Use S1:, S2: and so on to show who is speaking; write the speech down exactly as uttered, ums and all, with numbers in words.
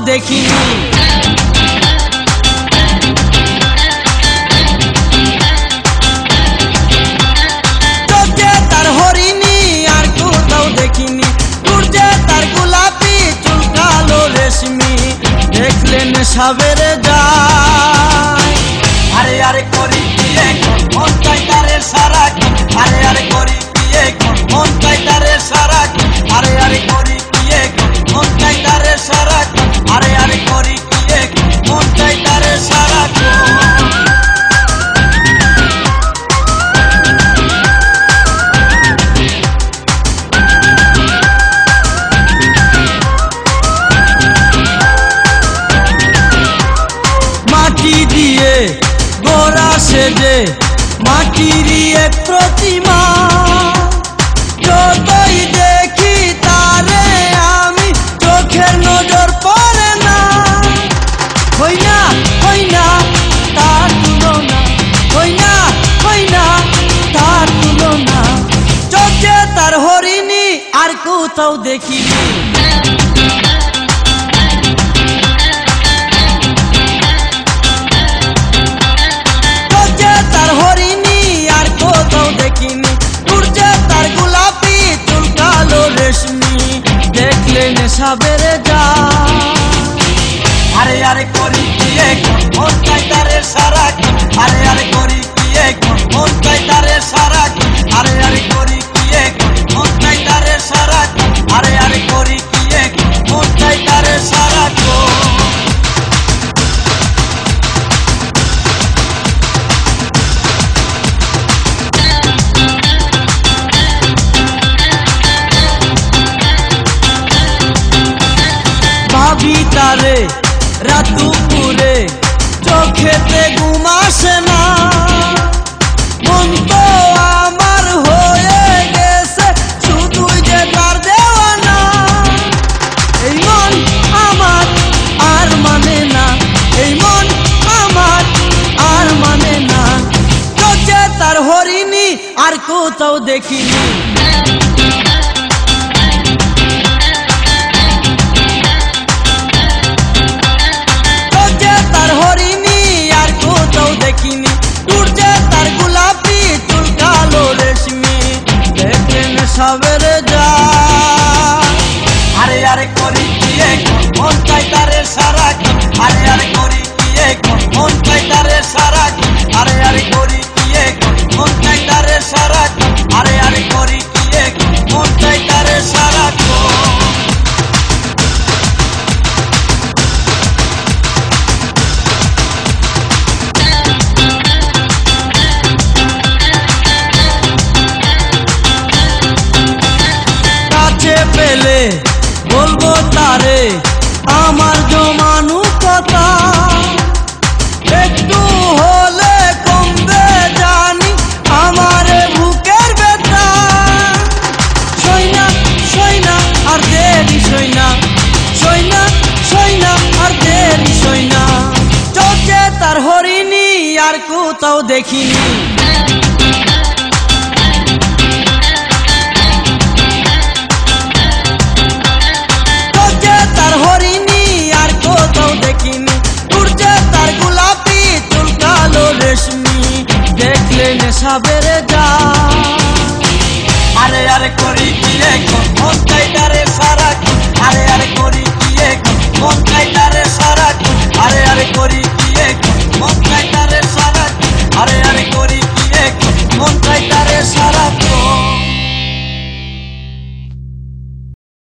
S1: দেখিনি। চোখে তার হরিণী আর কোথাও দেখিনি, সূর্যে তার গোলাপি চুল কালো রেশমি, দেখলে নেশা বেড়ে যায়। আরে আরে করি বিয়ে মন চাই তারে সারা, আরে আরে করি বিয়ে মন চাই তারে সারা, আরে আরে করি বিয়ে মন চাই তারে সারা, আরে আরে করি বিয়ে মন চাই তারে সারা। মাটি দিয়ে গোরা সেজে মাটির এক প্রতিমা, যতই দেখি তারে আমি চোখের নজর পড়ে না। হই না হই না তার তুলনা, হই না হই না তার তুলনা, চোখে তার হরিণী আর কোথাও দেখিনি। দেখলে নেশা বেড়ে যায়। আরে আরে করি বিয়ে মন চাই তারে সারা, আরে আরে করি বিয়ে মন চাই তারে সারা, আরে আরে করি বিয়ে মন চাই তারে সারা, আরে আরে করি বিয়ে মন চাই তারে সারা। ভাবি তারে রাত দুপুরে চোখেতে ঘুম আসে না, মন তো আমার হয়ে গেছে শুধুই যে তার দেওয়ানা। এই মন আমার আর মানে না, এই মন আমার আর মানে না, চোখে তার হরিণী আর কোথাও দেখিনি। সূর্যে তার গোলাপি চুল কালো রেশমি, দেখলে নেশা বেড়ে যায়। আরে আরে করি বিয়ে মন চাই তারে সারা, আরে আরে করি বিয়ে মন চাই তারে সারা, আরে আরে করি বিয়ে মন চাই তারে সারা, আরে আরে করি বিয়ে মন চাই তারে সারা। পেলে বলবো তারে আমার জমানো কথা, একটু হলে কমবে জানি আমার বুকের ব্যথা। সইনা সইনা আর দেরি সইনা, সইনা সইনা আর দেরি সইনা, চোখে তার হরিণী আর কোথাও দেখিনি।